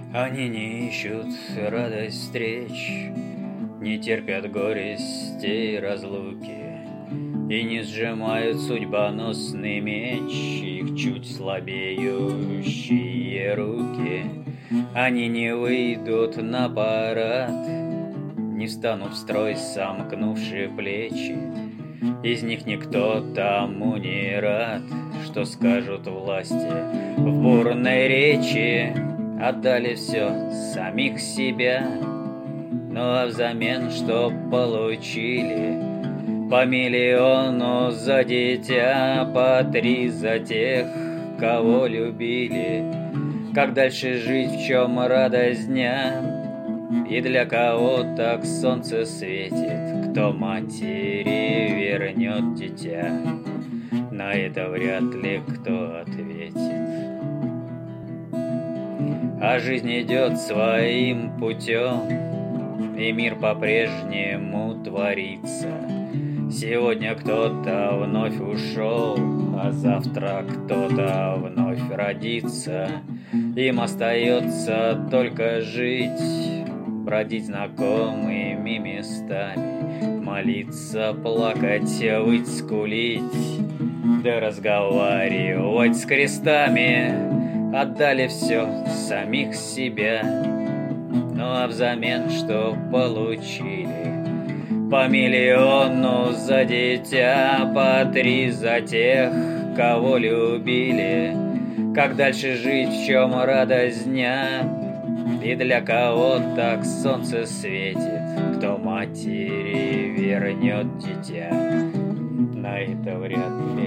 Они не ищут радость встреч, не терпят горести разлуки и не сжимают судьбоносный меч их чуть слабеющие руки. Они не выйдут на парад, не встанут в строй, сомкнувшие плечи. Из них никто тому не рад, что скажут власти в бурной речи. Отдали все, самих себя, ну а взамен что получили? По миллиону за дитя, по 3 за тех, кого любили. Как дальше жить, в чем радость дня? И для кого так солнце светит? Кто матери вернет дитя? На это вряд ли кто ответит. А жизнь идет своим путем, и мир по-прежнему творится. Сегодня кто-то вновь ушел, а завтра кто-то вновь родится. Им остается только жить, бродить знакомыми местами, молиться, плакать, выть, скулить, да разговаривать с крестами. Отдали все, самих себя, ну а взамен что получили? По миллиону за дитя, по 3 за тех, кого любили. Как дальше жить, в чем радость дня? И для кого так солнце светит? Кто матери вернет дитя? На это вряд ли